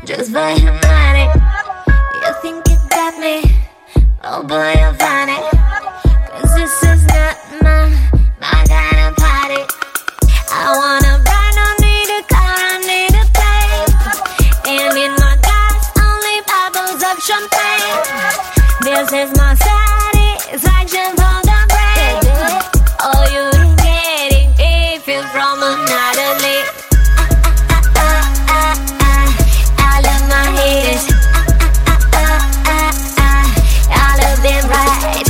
just for your money. You think you got me, oh boy, you'll find it. 'Cause this is not my kind of party. I wanna ride, no need a car, I need a plane. And in my glass, only bottles of champagne. This is my satisfaction for the brain. Oh, you ain't getting if you're from another league. I love my haters. I love them right.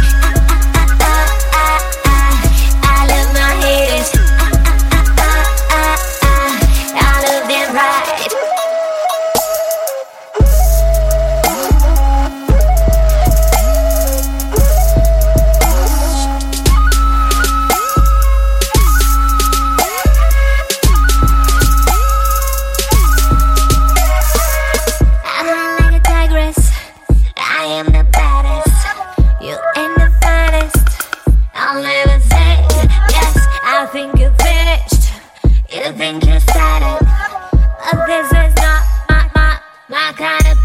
I love my haters. I love them right. I am the baddest, you ain't the finest. I'll never say yes, I think you finished. You think you started, but this is not my kind of